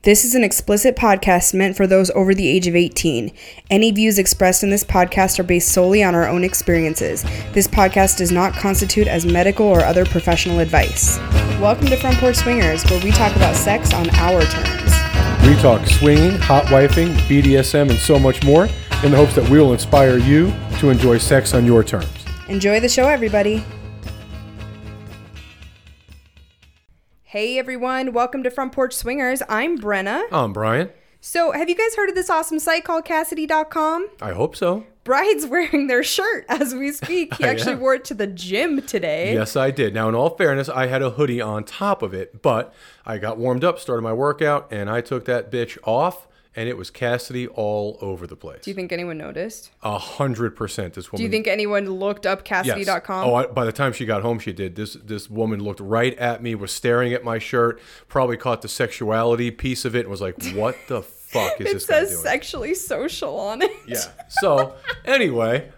This is an explicit podcast meant for those over the age of 18. Any views expressed in this podcast are based solely on our own experiences. This podcast does not constitute as medical or other professional advice. Welcome to Front Porch Swingers, where we talk about sex on our terms. We talk swinging, hot wifing, BDSM, and so much more in the hopes that we will inspire you to enjoy sex on your terms. Enjoy the show, everybody. Hey everyone, welcome to Front Porch Swingers. I'm Brenna. I'm Brian. So, have you guys heard of this awesome site called Kasidie.com? I hope so. Bride's wearing their shirt as we speak. He actually wore it to the gym today. Yes, I did. Now, in all fairness, I had a hoodie on top of it, but I got warmed up, started my workout, and I took that bitch off, and it was Kasidie all over the place. Do you think anyone noticed? 100%. This woman. Do you think anyone looked up Kasidie.com? Yes. By the time she got home, she did. This woman looked right at me, was staring at my shirt, probably caught the sexuality piece of it, and was like, what the fuck is this guy doing? It says sexually social on it. Yeah. So, anyway,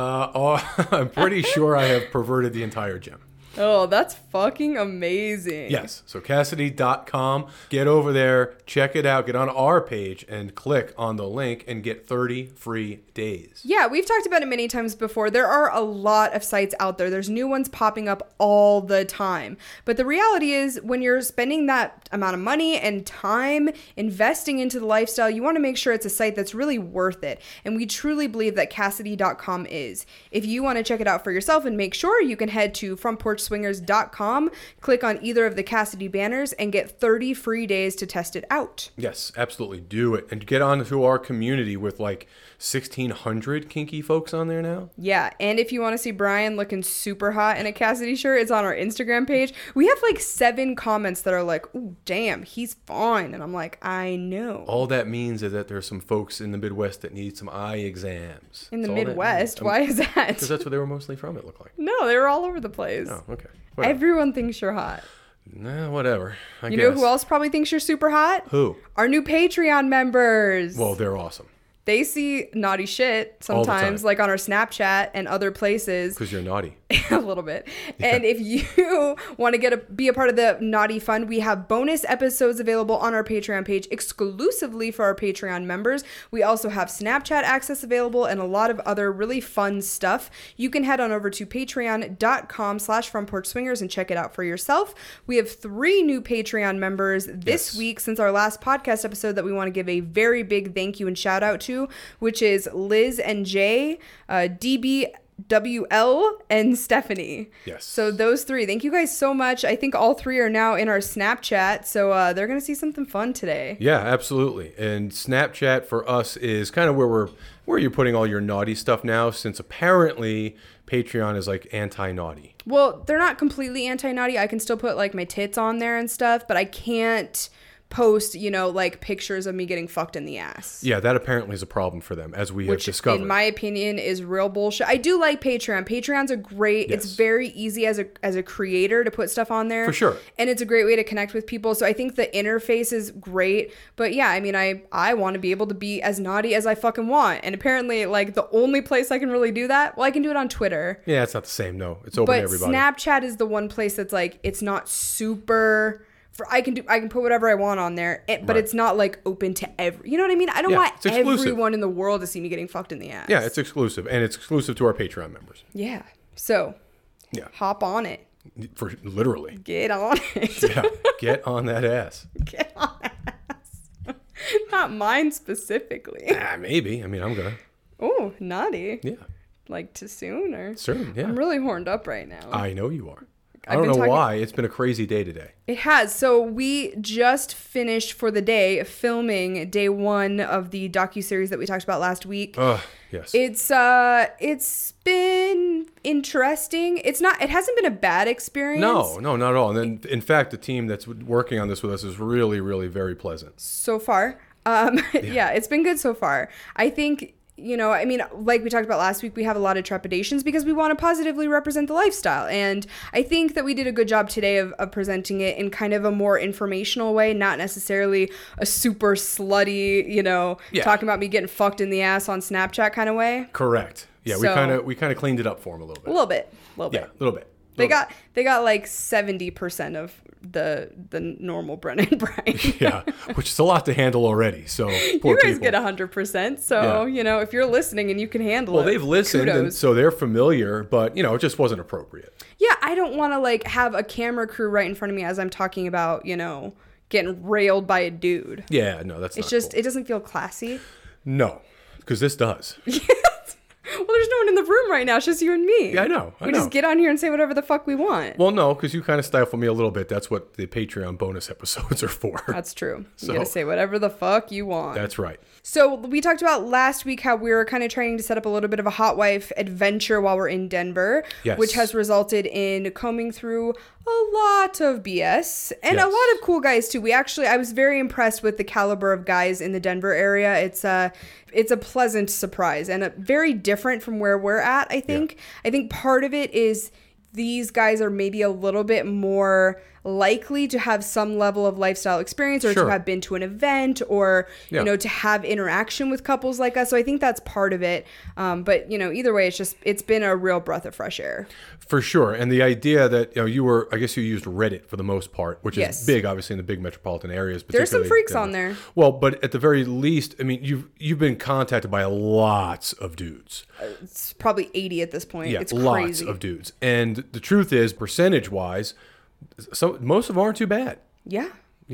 I'm pretty sure I have perverted the entire gym. Oh, that's fucking amazing. Yes. So Kasidie.com, get over there, check it out, get on our page and click on the link and get 30 free days. Yeah, we've talked about it many times before. There are a lot of sites out there. There's new ones popping up all the time. But the reality is when you're spending that amount of money and time investing into the lifestyle, you want to make sure it's a site that's really worth it. And we truly believe that Kasidie.com is. If you want to check it out for yourself and make sure, you can head to frontporchswingers.com, click on either of the Kasidie banners, and get 30 free days to test it out. Yes, absolutely. Do it. And get onto our community with like 1,600 kinky folks on there now. Yeah, and if you want to see Brian looking super hot in a Kasidie shirt, it's on our Instagram page. We have like 7 comments that are like, ooh, damn, he's fine. And I'm like, I know. All that means is that there's some folks in the Midwest that need some eye exams. In the Midwest? Why is that? Because that's where they were mostly from, it looked like. No, they were all over the place. Oh, okay. Whatever. Everyone thinks you're hot. Nah, whatever. I guess. You know who else probably thinks you're super hot? Who? Our new Patreon members. Well, they're awesome. They see naughty shit sometimes, like on our Snapchat and other places. Because you're naughty. A little bit. Yeah. And if you want to be a part of the Naughty Fund, we have bonus episodes available on our Patreon page exclusively for our Patreon members. We also have Snapchat access available and a lot of other really fun stuff. You can head on over to patreon.com/frontporchswingers and check it out for yourself. We have 3 new Patreon members this week since our last podcast episode that we want to give a very big thank you and shout out to, which is Liz and Jay, DBWL, and Stephanie. Yes. So those 3, thank you guys so much. I think all 3 are now in our Snapchat, so they're going to see something fun today. Yeah, absolutely. And Snapchat for us is kind of where you're putting all your naughty stuff now, since apparently Patreon is like anti-naughty. Well, they're not completely anti-naughty. I can still put like my tits on there and stuff, but I can't post, like pictures of me getting fucked in the ass. Yeah, that apparently is a problem for them, as we have discovered. In my opinion, is real bullshit. I do like Patreon. Patreon's a great, It's very easy as a creator to put stuff on there. For sure. And it's a great way to connect with people. So I think the interface is great. But yeah, I mean, I want to be able to be as naughty as I fucking want. And apparently, like, the only place I can really do that, well, I can do it on Twitter. Yeah, it's not the same, no. It's open to everybody. But Snapchat is the one place that's like, it's not super... I can put whatever I want on there, but It's not like open to you know what I mean? I don't want everyone in the world to see me getting fucked in the ass. Yeah, it's exclusive, and it's exclusive to our Patreon members. Yeah. So, hop on it. For literally. Get on it. Yeah, get on that ass. Get on that ass. Not mine specifically. Maybe. I mean, I'm gonna. Oh, naughty. Yeah. Like too soon or? Certain, yeah. I'm really horned up right now. I know you are. I don't know why. It's been a crazy day today. It has. So we just finished for the day filming day 1 of the docuseries that we talked about last week. Yes. It's been interesting. It hasn't been a bad experience. No, not at all. And then, in fact, the team that's working on this with us is really, really very pleasant. So far. Yeah, it's been good so far. I think... I mean, like we talked about last week, we have a lot of trepidations because we want to positively represent the lifestyle. And I think that we did a good job today of presenting it in kind of a more informational way, not necessarily a super slutty, talking about me getting fucked in the ass on Snapchat kind of way. Correct. Yeah, So, we kind of cleaned it up for him a little bit. A little bit. Yeah, a little bit. They got like 70% of the normal Brennan Brian. Yeah, which is a lot to handle already. So poor you guys people. get 100%. So, if you're listening and you can handle it. Well, they've listened, and so they're familiar, but, it just wasn't appropriate. Yeah, I don't want to, like, have a camera crew right in front of me as I'm talking about, getting railed by a dude. Yeah, no, that's it's not just, cool. It doesn't feel classy. No, because this does. Well, there's no one in the room right now. It's just you and me. Yeah, I know. We just get on here and say whatever the fuck we want. Well, no, because you kind of stifle me a little bit. That's what the Patreon bonus episodes are for. That's true. You gotta say whatever the fuck you want. That's right. So we talked about last week how we were kind of trying to set up a little bit of a hot wife adventure while we're in Denver, yes. which has resulted in combing through a lot of BS and yes. a lot of cool guys too. I was very impressed with the caliber of guys in the Denver area. It's a pleasant surprise and very different from where we're at, I think. Yeah. I think part of it is these guys are maybe a little bit more likely to have some level of lifestyle experience or to have been to an event or, to have interaction with couples like us. So I think that's part of it. But, either way, it's been a real breath of fresh air. For sure. And the idea that, you used Reddit for the most part, which is big, obviously, in the big metropolitan areas. There's some freaks on there. Well, but at the very least, I mean, you've been contacted by lots of dudes. It's probably 80 at this point. Yeah, it's lots crazy. of dudes. And the truth is, percentage-wise, most of them aren't too bad. Yeah.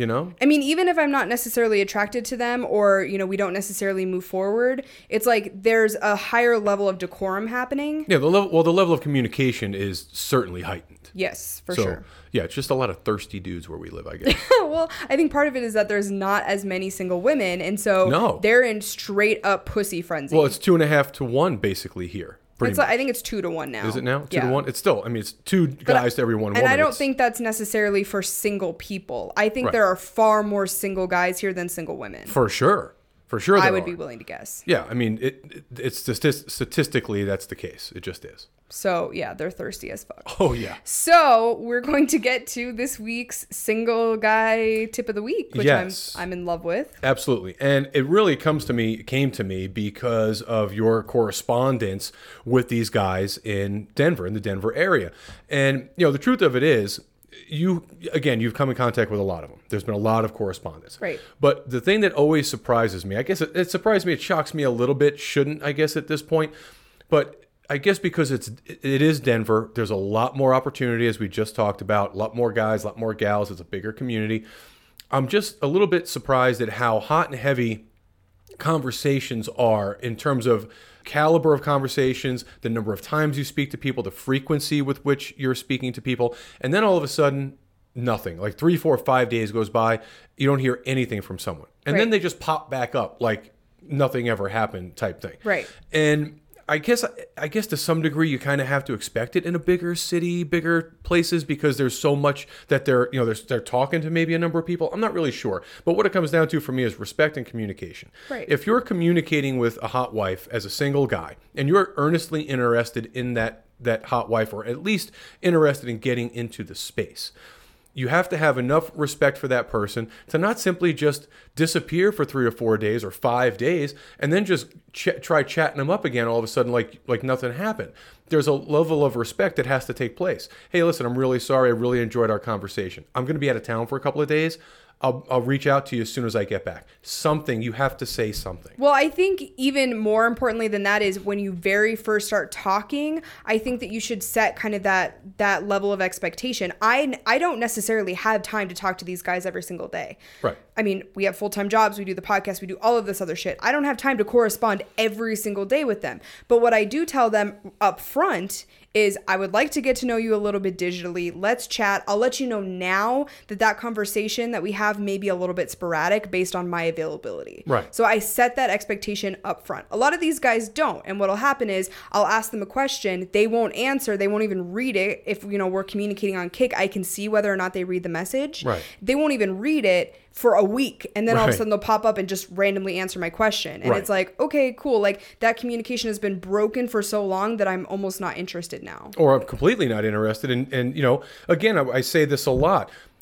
I mean, even if I'm not necessarily attracted to them or, we don't necessarily move forward, it's like there's a higher level of decorum happening. Yeah, the level of communication is certainly heightened. Yes, for sure. Yeah, it's just a lot of thirsty dudes where we live, I guess. Well, I think part of it is that there's not as many single women, and so they're in straight up pussy frenzy. Well, it's 2.5 to 1 basically here. I think it's 2 to 1 now. Is it now? 2 to 1? It's still, it's 2 guys to every 1 woman. And I don't think that's necessarily for single people. I think there are far more single guys here than single women. For sure. I would be willing to guess. Yeah, I mean, it's statistically, that's the case. It just is. So, yeah, they're thirsty as fuck. Oh, yeah. So, we're going to get to this week's single guy tip of the week, which I'm in love with. Absolutely. And it really came to me because of your correspondence with these guys in Denver, in the Denver area. And, the truth of it is, you've come in contact with a lot of them. There's been a lot of correspondence. Right. But the thing that always surprises me, I guess it surprised me, it shocks me a little bit, shouldn't, I guess, at this point. But I guess because it is Denver, there's a lot more opportunity, as we just talked about, a lot more guys, a lot more gals. It's a bigger community. I'm just a little bit surprised at how hot and heavy conversations are in terms of caliber of conversations, the number of times you speak to people, the frequency with which you're speaking to people, and then all of a sudden, nothing. Like 3, 4, 5 days goes by, you don't hear anything from someone. And then they just pop back up like nothing ever happened type thing. Right. And I guess to some degree you kind of have to expect it in a bigger city, bigger places, because there's so much that they're talking to maybe a number of people. I'm not really sure. But what it comes down to for me is respect and communication. Right. If you're communicating with a hot wife as a single guy and you're earnestly interested in that hot wife, or at least interested in getting into the space, you have to have enough respect for that person to not simply just disappear for 3 or 4 days or 5 days and then just try chatting them up again all of a sudden like nothing happened. There's a level of respect that has to take place. Hey, listen, I'm really sorry. I really enjoyed our conversation. I'm going to be out of town for a couple of days. I'll reach out to you as soon as I get back. Something, you have to say something. Well, I think even more importantly than that is when you very first start talking, I think that you should set kind of that level of expectation. I don't necessarily have time to talk to these guys every single day. Right. I mean, we have full-time jobs, we do the podcast, we do all of this other shit. I don't have time to correspond every single day with them. But what I do tell them up front is I would like to get to know you a little bit digitally. Let's chat. I'll let you know now that conversation that we have may be a little bit sporadic based on my availability. Right. So I set that expectation up front. A lot of these guys don't. And what'll happen is I'll ask them a question. They won't answer. They won't even read it. If, we're communicating on Kik, I can see whether or not they read the message. Right. They won't even read it for a week, and then all of a sudden they'll pop up and just randomly answer my question, and it's like, okay, cool, like that communication has been broken for so long that I'm almost not interested now, or I'm completely not interested. And again, I say this a lot.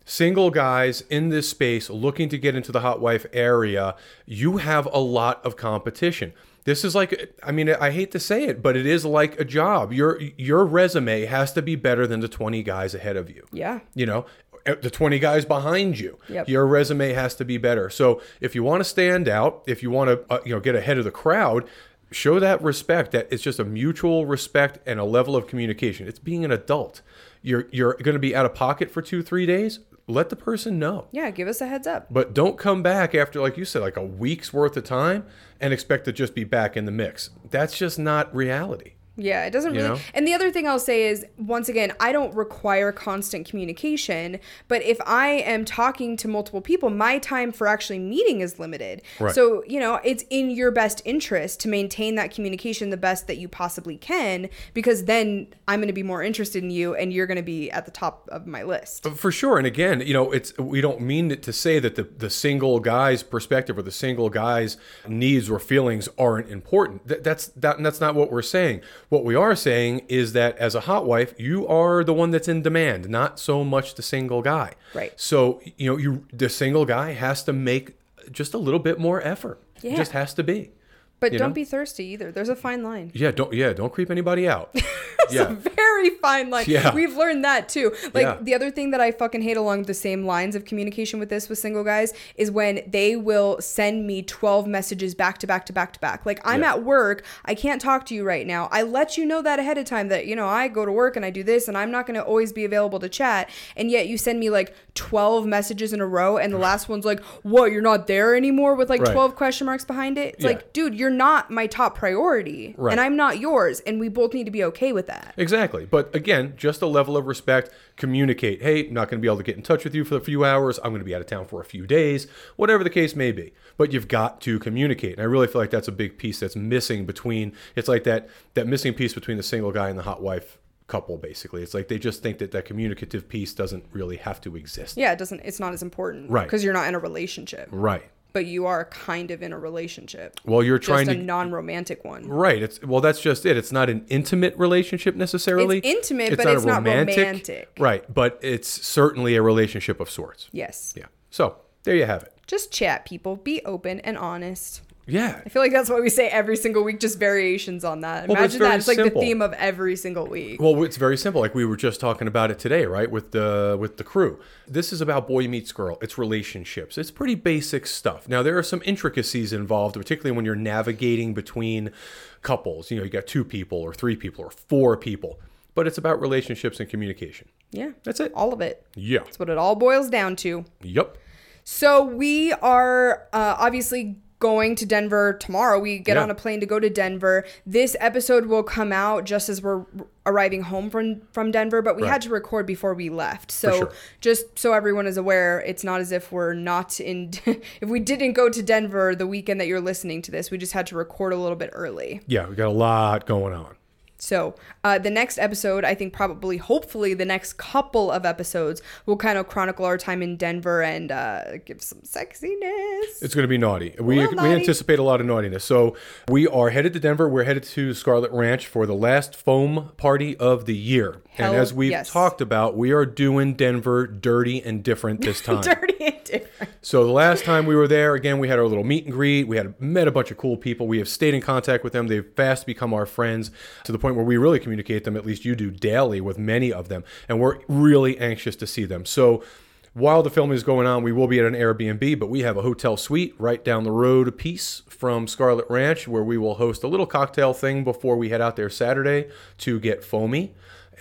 single guys in this space looking to get into the hot wife area, you have a lot of competition. This is like, I mean, I hate to say it, but it is like a job. Your resume has to be better than the 20 guys ahead of you. Yeah. You know, the 20 guys behind you. Yep. Your resume has to be better. So if you want to stand out, if you want to get ahead of the crowd, show that respect. That it's just a mutual respect and a level of communication. It's being an adult. You're going to be out of pocket for 2-3 days. Let the person know. Yeah, give us a heads up. But don't come back after, like you said, like a week's worth of time and expect to just be back in the mix. That's just not reality. Yeah, it doesn't really. And the other thing I'll say is, once again, I don't require constant communication, but if I am talking to multiple people, my time for actually meeting is limited. Right. So, it's in your best interest to maintain that communication the best that you possibly can, because then I'm going to be more interested in you and you're going to be at the top of my list. For sure. And again, we don't mean it to say that the single guy's perspective or the single guy's needs or feelings aren't important. That's not what we're saying. What we are saying is that as a hot wife, you are the one that's in demand, not so much the single guy. Right. So, the single guy has to make just a little bit more effort. Yeah. It just has to be. But don't be thirsty either. There's a fine line. Yeah, don't creep anybody out. It's a very fine line. Yeah. We've learned that too. The other thing that I fucking hate along the same lines of communication with single guys is when they will send me 12 messages back to back to back to back. Like, I'm at work, I can't talk to you right now. I let you know that ahead of time that, I go to work and I do this and I'm not going to always be available to chat. And yet you send me like 12 messages in a row and the last one's like, what, you're not there anymore, with like 12 question marks behind it. It's like, dude, you're not my top priority and I'm not yours, and we both need to be okay with that. Exactly. But again, just a level of respect. Communicate. Hey, I'm not going to be able to get in touch with you for a few hours. I'm going to be out of town for a few days, whatever the case may be. But you've got to communicate. And I really feel like that's a big piece that's missing it's like that missing piece between the single guy and the hot wife couple, basically. It's like they just think that communicative piece doesn't really have to exist. Yeah, it's not as important. Right. Because you're not in a relationship. Right. But you are kind of in a relationship. Well, you're trying just to a non-romantic one. Right. That's just it. It's not an intimate relationship necessarily. It's intimate, but it's not romantic. Right. But it's certainly a relationship of sorts. Yes. Yeah. So there you have it. Just chat, people. Be open and honest. Yeah. I feel like that's what we say every single week, just variations on that. Well, Imagine that. It's like simple. the theme of every single week. Well, it's very simple. Like we were just talking about it today, right? With the crew. This is about boy meets girl. It's relationships. It's pretty basic stuff. Now, there are some intricacies involved, particularly when you're navigating between couples. You got 2 people or 3 people or 4 people. But it's about relationships and communication. Yeah. That's it. All of it. Yeah. That's what it all boils down to. Yep. So we are obviously going to Denver tomorrow. We get on a plane to go to Denver. This episode will come out just as we're arriving home from Denver, but we had to record before we left. So just so everyone is aware, it's not as if we're not in, if we didn't go to Denver the weekend that you're listening to this, we just had to record a little bit early. Yeah, we got a lot going on. So the next episode, I think hopefully the next couple of episodes will kind of chronicle our time in Denver and give some sexiness. It's going to be naughty. We anticipate a lot of naughtiness. So we are headed to Denver. We're headed to Scarlet Ranch for the last foam party of the year. And as we've talked about, we are doing Denver dirty and different this time. Dirty and different. So the last time we were there, again, we had our little meet and greet. We had met a bunch of cool people. We have stayed in contact with them. They've fast become our friends to the point where we really communicate them, at least you do, daily with many of them. And we're really anxious to see them. So while the film is going on, we will be at an Airbnb, but we have a hotel suite right down the road a piece from Scarlet Ranch where we will host a little cocktail thing before we head out there Saturday to get foamy.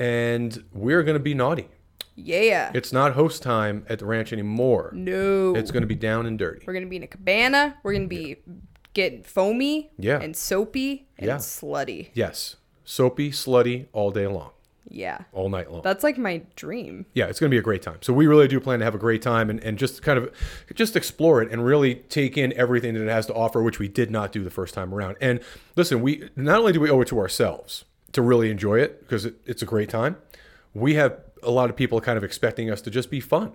And we're going to be naughty. Yeah. It's not host time at the ranch anymore. No. It's going to be down and dirty. We're going to be in a cabana. We're going to be getting foamy and soapy and Yeah. slutty. Yes. Soapy, slutty, all day long. Yeah. All night long. That's like my dream. Yeah, it's going to be a great time. So we really do plan to have a great time and just kind of just explore it and really take in everything that it has to offer, which we did not do the first time around. And listen, we not only do we owe it to ourselves to really enjoy it because it's a great time, we have a lot of people kind of expecting us to just be fun.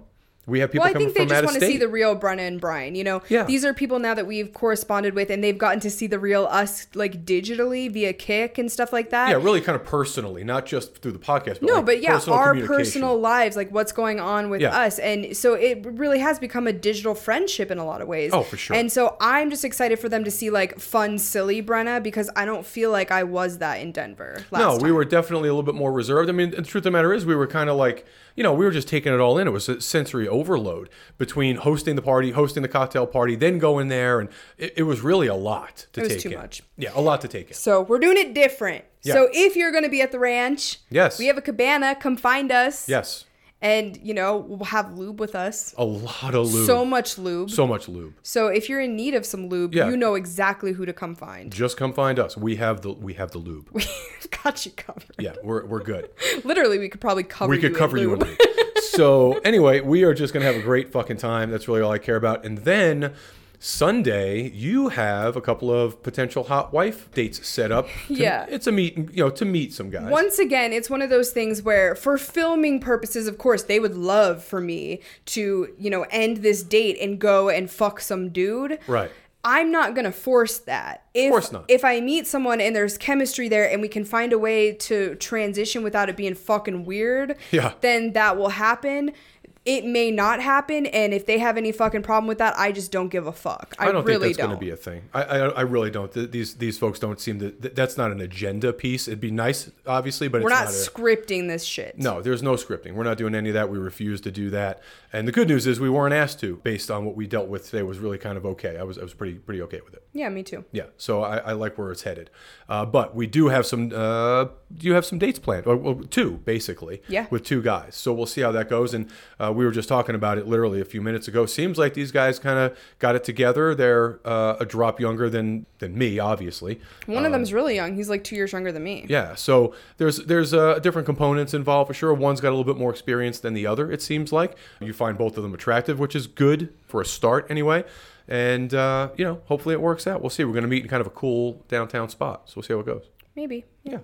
We have people Well, I coming think they from just out of want to see state. the real Brenna and Brian. You know, Yeah. these are people now that we've corresponded with, and they've gotten to see the real us, like digitally via Kik and stuff like that. Yeah, really kind of personally, not just through the podcast. But No, like but yeah, personal our communication. personal lives, like what's going on with Yeah. us. And so it really has become a digital friendship in a lot of ways. Oh, for sure. And so I'm just excited for them to see like fun, silly Brenna, because I don't feel like I was that in Denver last No, time. we were definitely a little bit more reserved. I mean, the truth of the matter is we were kind of like, we were just taking it all in. It was a sensory overload between hosting the party, hosting the cocktail party, then going there. And it was really a lot to take in. It was too much. Yeah, a lot to take in. So we're doing it different. Yeah. So if you're going to be at the ranch, Yes. we have a cabana. Come find us. Yes. And, we'll have lube with us. A lot of lube. So much lube. So much lube. So if you're in need of some lube, Yeah. you know exactly who to come find. Just come find us. We have the lube. We've got you covered. Yeah, we're good. Literally, we could probably cover We you could cover in you in lube. lube. So anyway, we are just gonna have a great fucking time. That's really all I care about. And then Sunday, you have a couple of potential hot wife dates set up. Yeah. It's a meet, to meet some guys. Once again, it's one of those things where, for filming purposes, of course, they would love for me to, end this date and go and fuck some dude. Right. I'm not going to force that. Of course not. If I meet someone and there's chemistry there and we can find a way to transition without it being fucking weird, Yeah. then that will happen. It may not happen, and if they have any fucking problem with that, I just don't give a fuck. I don't really think that's going to be a thing. I really don't. These folks don't seem to. That's not an agenda piece. It'd be nice, obviously, but We're it's not not scripting this shit. No, there's no scripting. We're not doing any of that. We refuse to do that. And the good news is we weren't asked to, based on what we dealt with today. Was really kind of okay. I was pretty okay with it. Yeah, me too. Yeah, so I like where it's headed, but we do have some. Do you have some dates planned? Well, two basically. Yeah. With two guys, so we'll see how that goes. And we were just talking about it literally a few minutes ago. Seems like these guys kind of got it together. They're a drop younger than me, obviously. One of them's really young. He's like 2 years younger than me. Yeah, so there's different components involved for sure. One's got a little bit more experience than the other. It seems like you find both of them attractive, which is good for a start anyway. And hopefully it works out. We'll see. We're going to meet in kind of a cool downtown spot, so we'll see how it goes. Maybe. Yeah.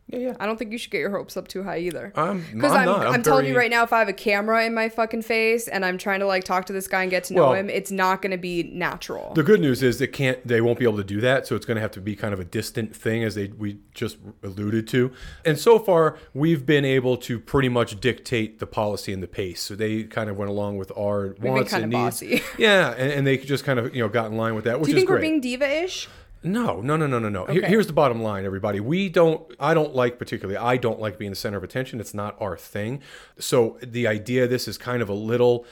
I don't think you should get your hopes up too high either. Because I'm telling you right now, if I have a camera in my fucking face and I'm trying to like talk to this guy and get to know him, it's not going to be natural. The good news is they won't be able to do that, so it's going to have to be kind of a distant thing, as we just alluded to. And so far, we've been able to pretty much dictate the policy and the pace. So they kind of went along with our wants and needs. Bossy. Yeah, and they just kind of got in line with that, which is great. Do you think we're being diva-ish? No. Okay. Here's the bottom line, everybody. I don't like being the center of attention. It's not our thing. So the idea of this is kind of a little,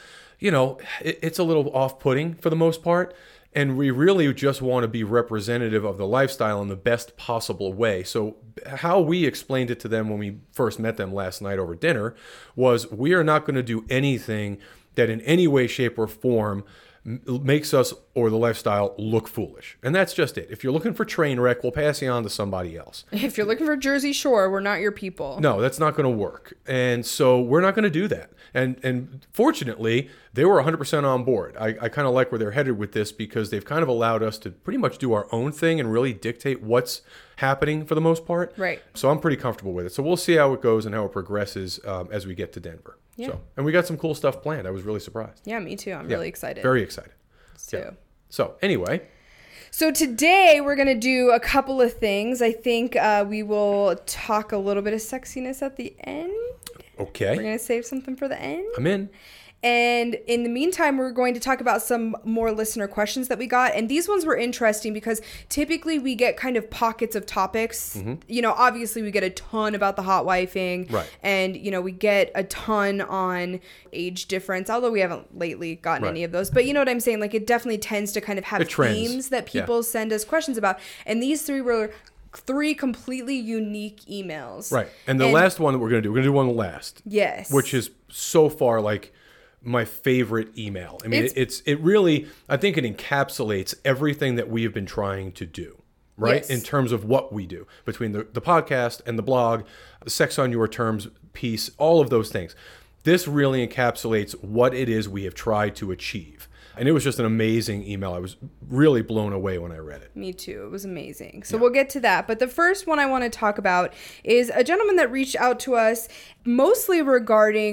it's a little off-putting for the most part. And we really just want to be representative of the lifestyle in the best possible way. So how we explained it to them when we first met them last night over dinner was, we are not going to do anything that in any way, shape, or form makes us or the lifestyle look foolish. And that's just it. If you're looking for train wreck, we'll pass you on to somebody else. If you're looking for Jersey Shore, we're not your people. No, that's not going to work. And so we're not going to do that. And fortunately, they were 100% on board. I kind of like where they're headed with this, because they've kind of allowed us to pretty much do our own thing and really dictate what's happening for the most part. Right. So I'm pretty comfortable with it. So we'll see how it goes and how it progresses as we get to Denver. Yeah. So, and we got some cool stuff planned. I was really surprised. Yeah, me too. I'm really excited. Very excited. So. Yeah. So anyway. So today we're going to do a couple of things. I think we will talk a little bit of sexiness at the end. Okay. We're going to save something for the end. I'm in. And in the meantime, we're going to talk about some more listener questions that we got. And these ones were interesting because typically we get kind of pockets of topics. Mm-hmm. Obviously we get a ton about the hot wifing. Right. And, we get a ton on age difference, although we haven't lately gotten any of those. But you know what I'm saying? Like, it definitely tends to kind of have themes that people send us questions about. And these three were 3 completely unique emails. Right. And the last one that we're going to do one last. Yes. Which is so far like my favorite email. I mean, it really, I think it encapsulates everything that we have been trying to do, right? Yes. In terms of what we do between the podcast and the blog, the Sex on Your Terms piece, all of those things. This really encapsulates what it is we have tried to achieve. And it was just an amazing email. I was really blown away when I read it. Me too. It was amazing. So we'll get to that. But the first one I want to talk about is a gentleman that reached out to us mostly regarding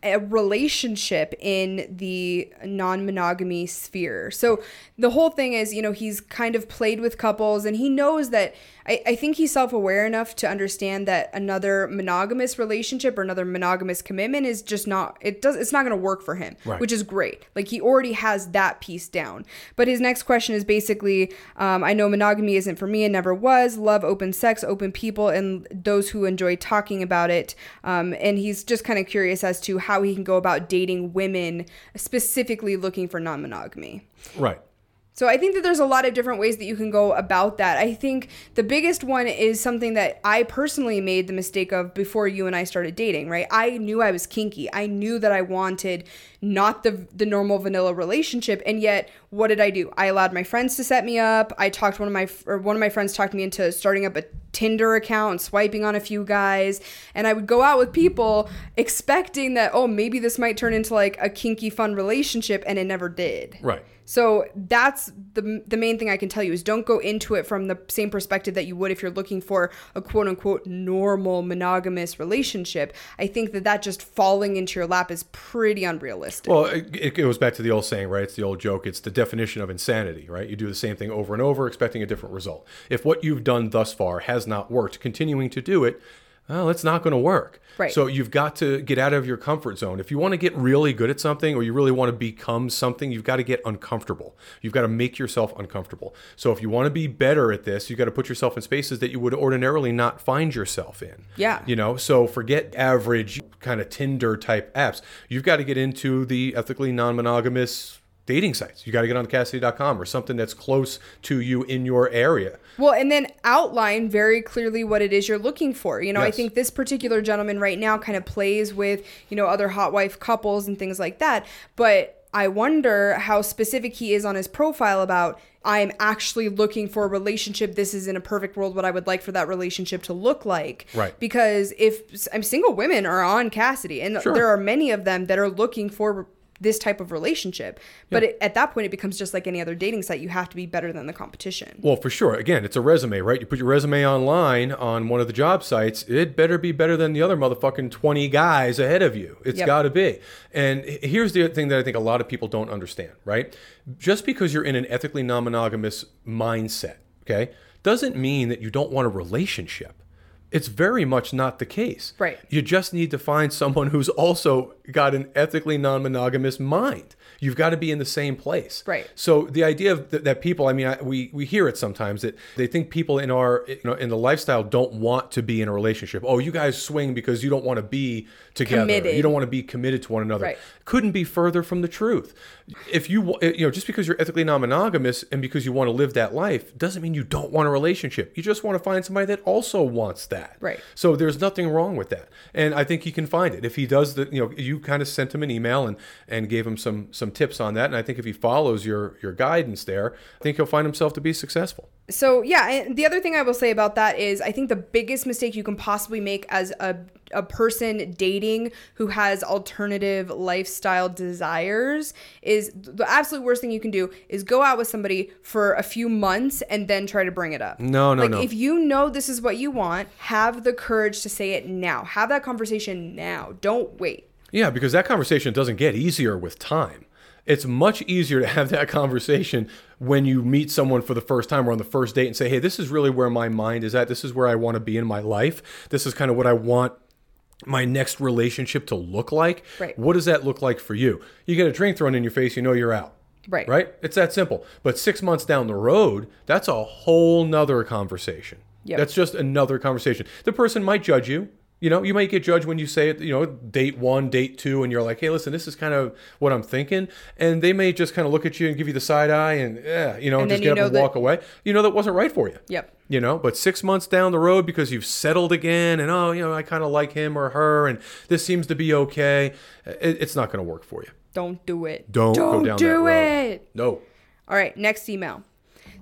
a relationship in the non-monogamy sphere. So the whole thing is, he's kind of played with couples, and he knows that I think he's self-aware enough to understand that another monogamous relationship or another monogamous commitment is just it's not going to work for him, right. Which is great. Like, he already has that piece down. But his next question is basically, I know monogamy isn't for me and never was. Love open sex, open people, and those who enjoy talking about it. And he's just kind of curious as to how he can go about dating women, specifically looking for non-monogamy. Right. So I think that there's a lot of different ways that you can go about that. I think the biggest one is something that I personally made the mistake of before you and I started dating, right? I knew I was kinky. I knew that I wanted not the normal vanilla relationship. And yet, what did I do? I allowed my friends to set me up. I talked one of my friends talked me into starting up a Tinder account and swiping on a few guys. And I would go out with people expecting that, oh, maybe this might turn into like a kinky, fun relationship. And it never did. Right. So that's the main thing I can tell you is don't go into it from the same perspective that you would if you're looking for a quote unquote normal monogamous relationship. I think that just falling into your lap is pretty unrealistic. Well, it goes back to the old saying, right? It's the old joke. It's the definition of insanity, right? You do the same thing over and over, expecting a different result. If what you've done thus far has not worked, continuing to do it, well, it's not going to work. Right. So you've got to get out of your comfort zone. If you want to get really good at something, or you really want to become something, you've got to get uncomfortable. You've got to make yourself uncomfortable. So if you want to be better at this, you've got to put yourself in spaces that you would ordinarily not find yourself in. Yeah. So forget average kind of Tinder type apps. You've got to get into the ethically non-monogamous dating sites. You got to get on Kasidie.com or something that's close to you in your area. Well, and then outline very clearly what it is you're looking for. Yes. I think this particular gentleman right now kind of plays with, other hot wife couples and things like that. But I wonder how specific he is on his profile about, I'm actually looking for a relationship. This is in a perfect world what I would like for that relationship to look like. Right. Because if single women are on Kasidie, and Sure. there are many of them that are looking for this type of relationship. But at that point, it becomes just like any other dating site. You have to be better than the competition. Well, for sure. Again, it's a resume, right? You put your resume online on one of the job sites. It better be better than the other motherfucking 20 guys ahead of you. It's got to be. And here's the thing that I think a lot of people don't understand, right? Just because you're in an ethically non-monogamous mindset, okay, doesn't mean that you don't want a relationship. It's very much not the case. Right. You just need to find someone who's also got an ethically non-monogamous mind. You've got to be in the same place. Right. So the idea of that people, we hear it sometimes that they think people in in the lifestyle don't want to be in a relationship. Oh, you guys swing because you don't want to be together. Committed. You don't want to be committed to one another. Right. Couldn't be further from the truth. If you just because you're ethically non-monogamous and because you want to live that life doesn't mean you don't want a relationship. You just want to find somebody that also wants that. Right. So there's nothing wrong with that. And I think he can find it. If he does you kind of sent him an email and gave him some tips on that. And I think if he follows your guidance there, I think he'll find himself to be successful. So yeah, and the other thing I will say about that is I think the biggest mistake you can possibly make as a person dating who has alternative lifestyle desires is the absolute worst thing you can do is go out with somebody for a few months and then try to bring it up. No. If you know this is what you want, have the courage to say it now. Have that conversation now. Don't wait. Yeah, because that conversation doesn't get easier with time. It's much easier to have that conversation when you meet someone for the first time or on the first date and say, hey, this is really where my mind is at. This is where I want to be in my life. This is kind of what I want my next relationship to look like. Right. What does that look like for you? You get a drink thrown in your face, you're out. Right. Right? It's that simple. But 6 months down the road, that's a whole nother conversation. Yep. That's just another conversation. The person might judge you. You might get judged when you say it, date 1, date 2, and you're like, hey, listen, this is kind of what I'm thinking. And they may just kind of look at you and give you the side eye and just get up and walk away. That wasn't right for you. Yep. But 6 months down the road, because you've settled again and, I kind of like him or her and this seems to be okay, it's not going to work for you. Don't do it. Don't go down that road. do it. No. All right, next email.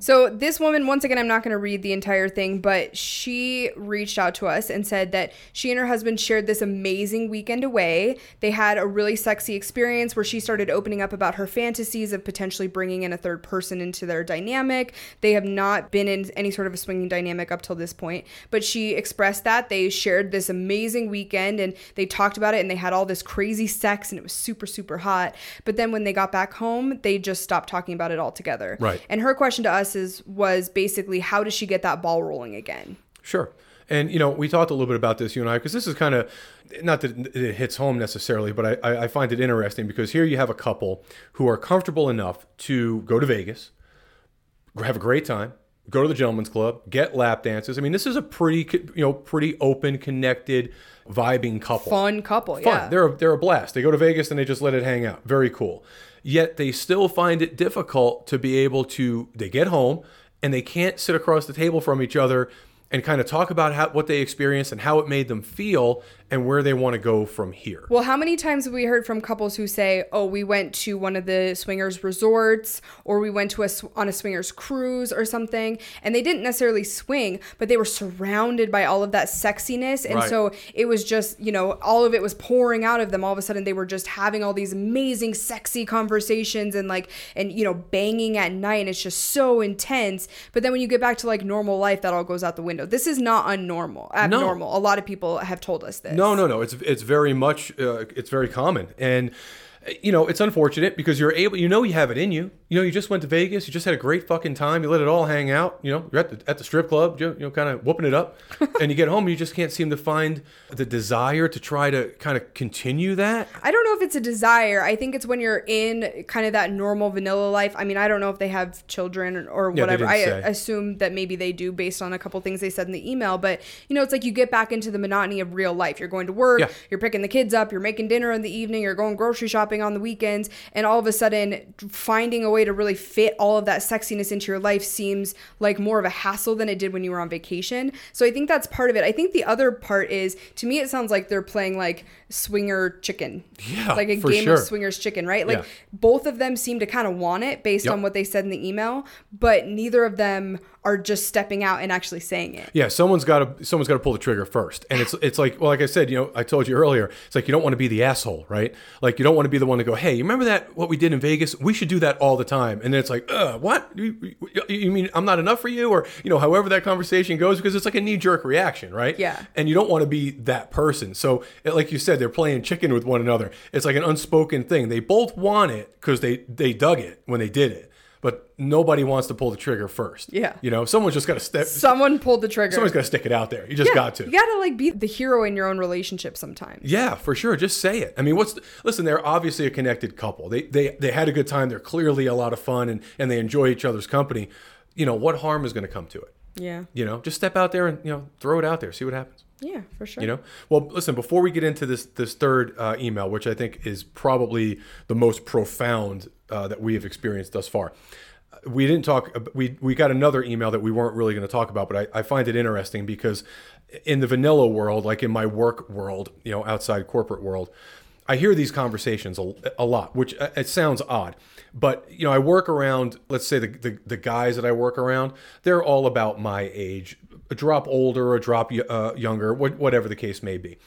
So this woman, once again, I'm not going to read the entire thing, but she reached out to us and said that she and her husband shared this amazing weekend away. They had a really sexy experience where she started opening up about her fantasies of potentially bringing in a third person into their dynamic. They have not been in any sort of a swinging dynamic up till this point, but she expressed that they shared this amazing weekend and they talked about it and they had all this crazy sex and it was super, super hot. But then when they got back home, they just stopped talking about it altogether. Right. And her question to us was basically, how does she get that ball rolling again? Sure. And, you know, we talked a little bit about this, you and I, because this is kind of, not that it hits home necessarily, but I find it interesting because here you have a couple who are comfortable enough to go to Vegas, have a great time, go to the gentleman's club, get lap dances. I mean, this is a pretty open, connected, vibing couple. Fun couple, Fun. yeah. They're a blast. They go to Vegas and they just let it hang out. Very cool. Yet they still find it difficult to be able to, they get home and they can't sit across the table from each other and kind of talk about what they experienced and how it made them feel and where they want to go from here. Well, how many times have we heard from couples who say, oh, we went to one of the swingers resorts or we went to on a swingers cruise or something, and they didn't necessarily swing, but they were surrounded by all of that sexiness. And Right. so it was just, you know, all of it was pouring out of them. All of a sudden they were just having all these amazing, sexy conversations and you know, banging at night. And it's just so intense. But then when you get back to like normal life, that all goes out the window. This is not abnormal. A lot of people have told us this. No. It's very much, it's very common. And, you know, it's unfortunate because you're able, you know, you have it in you. You know, you just went to Vegas. You just had a great fucking time. You let it all hang out. You know, you're at the strip club, you know, kind of whooping it up. And you get home and you just can't seem to find the desire to try to kind of continue that. I don't know if it's a desire. I think it's when you're in kind of that normal vanilla life. I mean, I don't know if they have children or whatever. I assume that maybe they do based on a couple things they said in the email. But, you know, it's like you get back into the monotony of real life. You're going to work. Yeah. You're picking the kids up. You're making dinner in the evening. You're going grocery shopping on the weekends. And all of a sudden, finding a way to really fit all of that sexiness into your life seems like more of a hassle than it did when you were on vacation. So I think that's part of it. I think the other part is, to me, it sounds like they're playing like swinger chicken. Yeah, like a game of swingers chicken, right? Like both of them seem to kind of want it based on what they said in the email, but neither of them are just stepping out and actually saying it. Yeah, someone's got to pull the trigger first. And it's like, well, like I said, you know, I told you earlier, it's like you don't want to be the asshole, right? Like you don't want to be the one to go, hey, you remember what we did in Vegas? We should do that all the time. And then it's like, what? You mean I'm not enough for you? Or, you know, however that conversation goes, because it's like a knee-jerk reaction, right? Yeah. And you don't want to be that person. So like you said, they're playing chicken with one another. It's like an unspoken thing. They both want it because they dug it when they did it. But nobody wants to pull the trigger first. Yeah. You know, someone's just got to Someone pulled the trigger. Someone's got to stick it out there. You just got to. You got to like be the hero in your own relationship sometimes. Yeah, for sure. Just say it. I mean, listen, they're obviously a connected couple. They had a good time. They're clearly a lot of fun and they enjoy each other's company. You know, what harm is going to come to it? Yeah. You know, just step out there and, you know, throw it out there. See what happens. Yeah, for sure. You know, well, listen, before we get into this third email, which I think is probably the most profound that we have experienced thus far, we didn't talk. We got another email that we weren't really going to talk about, but I find it interesting because in the vanilla world, like in my work world, you know, outside corporate world, I hear these conversations a lot, which it sounds odd, but you know, I work around, let's say the guys that I work around, they're all about my age, a drop older, a drop younger, whatever the case may be.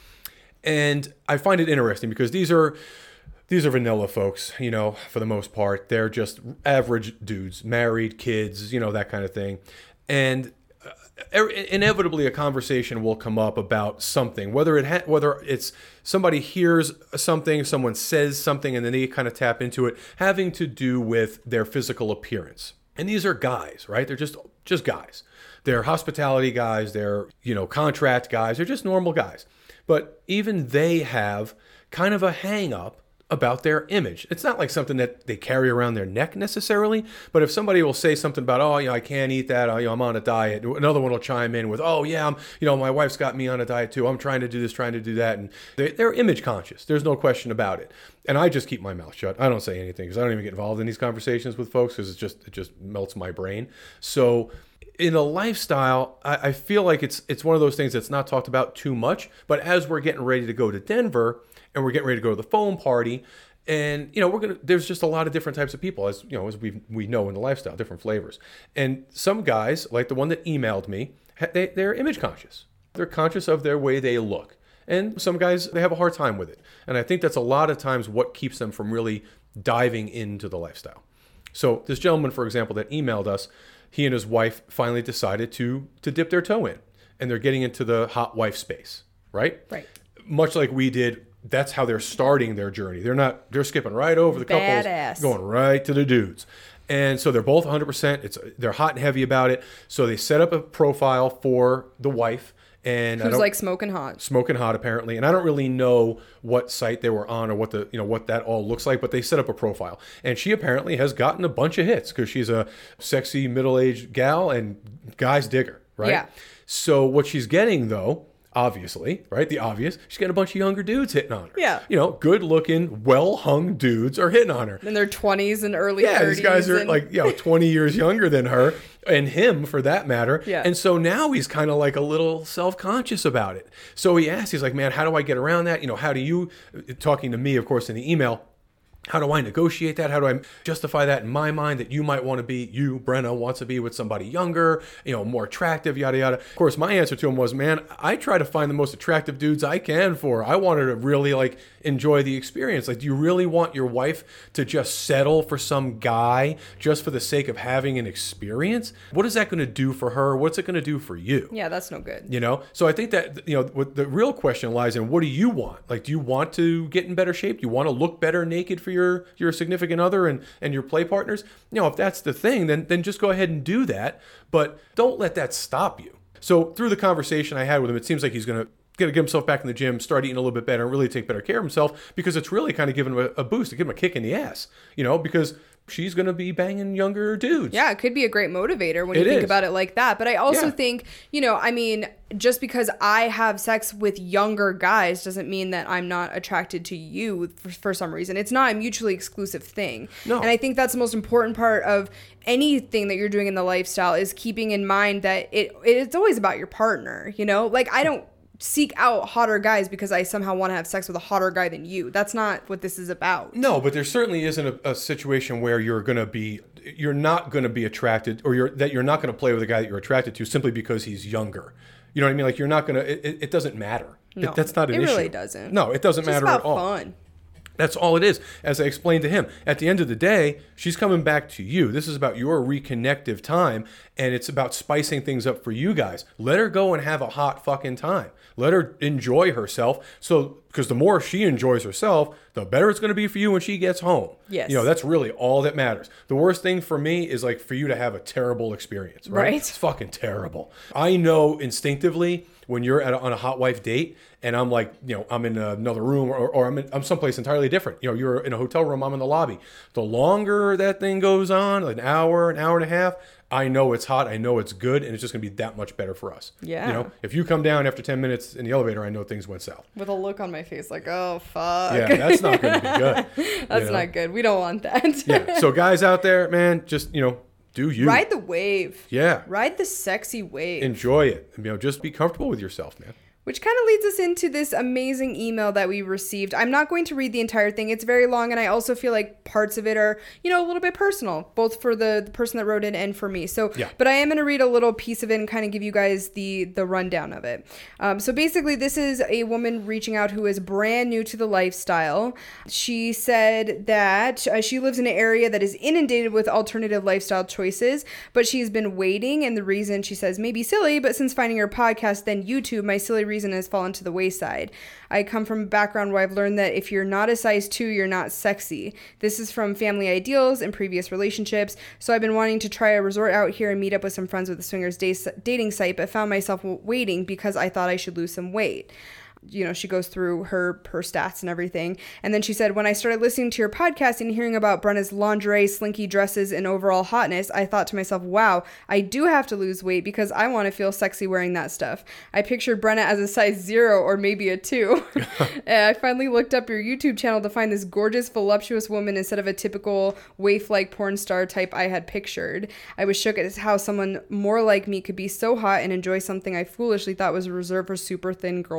And I find it interesting because these are vanilla folks, you know, for the most part. They're just average dudes, married, kids, you know, that kind of thing. And inevitably a conversation will come up about something, whether it's somebody hears something, someone says something, and then they kind of tap into it, having to do with their physical appearance. And these are guys, right? They're just guys. They're hospitality guys. They're, you know, contract guys. They're just normal guys. But even they have kind of a hang up about their image. It's not like something that they carry around their neck necessarily, but if somebody will say something about, oh, you know, I can't eat that, you know, I'm on a diet, another one will chime in with, oh yeah, you know, my wife's got me on a diet too, I'm trying to do this, trying to do that, and they're image conscious. There's no question about it. And I just keep my mouth shut. I don't say anything because I don't even get involved in these conversations with folks because it just melts my brain. So in a lifestyle, I feel like it's one of those things that's not talked about too much, but as we're getting ready to go to Denver and we're getting ready to go to the foam party, And, there's just a lot of different types of people, as we know in the lifestyle, different flavors. And some guys, like the one that emailed me, they're image conscious. They're conscious of their way they look. And some guys, they have a hard time with it. And I think that's a lot of times what keeps them from really diving into the lifestyle. So this gentleman, for example, that emailed us, he and his wife finally decided to dip their toe in. And they're getting into the hot wife space, right? Right. Much like we did. That's how they're starting their journey. They're skipping right over the couples, going right to the dudes. And so they're both 100%. They're hot and heavy about it. So they set up a profile for the wife. And who's like smoking hot. Smoking hot, apparently. And I don't really know what site they were on or what what that all looks like, but they set up a profile. And she apparently has gotten a bunch of hits because she's a sexy middle-aged gal and guys dig her, right? Yeah. So what she's getting, though, obviously, right? The obvious. She's getting a bunch of younger dudes hitting on her. Yeah. Good-looking, well-hung dudes are hitting on her. In their 20s and early 30s. Yeah, these guys are 20 years younger than her, and him, for that matter. Yeah. And so now he's kind of like a little self-conscious about it. So he asked, he's like, man, how do I get around that? How do you, talking to me, of course, in the email, how do I negotiate that? How do I justify that in my mind that you might want to be, Brenna, wants to be with somebody younger, more attractive, yada, yada. Of course, my answer to him was, man, I try to find the most attractive dudes I can for. I want her to really enjoy the experience. Do you really want your wife to just settle for some guy just for the sake of having an experience? What is that going to do for her? What's it going to do for you? Yeah, that's no good. So I think that, what the real question lies in, what do you want? Do you want to get in better shape? Do you want to look better naked for your significant other and your play partners? If that's the thing, then just go ahead and do that. But don't let that stop you. So through the conversation I had with him, it seems like he's going to get himself back in the gym, start eating a little bit better, and really take better care of himself, because it's really kind of giving him a boost, to give him a kick in the ass, because she's going to be banging younger dudes. Yeah, it could be a great motivator when you think about it like that. But I also think, just because I have sex with younger guys doesn't mean that I'm not attracted to you for some reason. It's not a mutually exclusive thing. No. And I think that's the most important part of anything that you're doing in the lifestyle, is keeping in mind that it's always about your partner, I don't seek out hotter guys because I somehow want to have sex with a hotter guy than you. That's not what this is about. No, but there certainly isn't a situation where you're not going to be attracted, or that you're not going to play with a guy that you're attracted to simply because he's younger. You know what I mean? You're not going to, it doesn't matter. No, that's not an issue. It really doesn't. No, it doesn't matter at all. It's about fun. That's all it is. As I explained to him, at the end of the day, she's coming back to you. This is about your reconnective time, and it's about spicing things up for you guys. Let her go and have a hot fucking time. Let her enjoy herself. Because the more she enjoys herself, the better it's going to be for you when she gets home. Yes. That's really all that matters. The worst thing for me is for you to have a terrible experience, right? It's fucking terrible. I know instinctively when you're on a hot wife date, and I'm I'm in another room, or I'm someplace entirely different. You're in a hotel room, I'm in the lobby. The longer that thing goes on, an hour and a half, I know it's hot, I know it's good, and it's just going to be that much better for us. Yeah. If you come down after 10 minutes in the elevator, I know things went south. With a look on my face oh, fuck. Yeah, that's not going to be good. That's not good. We don't want that. Yeah, so guys out there, man, just, do you. Ride the wave. Yeah. Ride the sexy wave. Enjoy it. Just be comfortable with yourself, man. Which kind of leads us into this amazing email that we received. I'm not going to read the entire thing. It's very long, and I also feel like parts of it are, a little bit personal, both for the person that wrote it and for me. So, yeah. But I am going to read a little piece of it and kind of give you guys the rundown of it. So basically, this is a woman reaching out who is brand new to the lifestyle. She said that she lives in an area that is inundated with alternative lifestyle choices, but she's been waiting, and the reason, she says, may be silly, but since finding your podcast, then YouTube, my silly reason has fallen to the wayside. I come from a background where I've learned that if you're not a size 2, you're not sexy. This is from family ideals and previous relationships. So I've been wanting to try a resort out here and meet up with some friends with a swingers dating site, but found myself waiting because I thought I should lose some weight. She goes through her stats and everything. And then she said, when I started listening to your podcast and hearing about Brenna's lingerie, slinky dresses, and overall hotness, I thought to myself, wow, I do have to lose weight because I want to feel sexy wearing that stuff. I pictured Brenna as a size 0 or maybe a 2. I finally looked up your YouTube channel to find this gorgeous, voluptuous woman instead of a typical waif-like porn star type I had pictured. I was shook at how someone more like me could be so hot and enjoy something I foolishly thought was reserved for super thin girls only.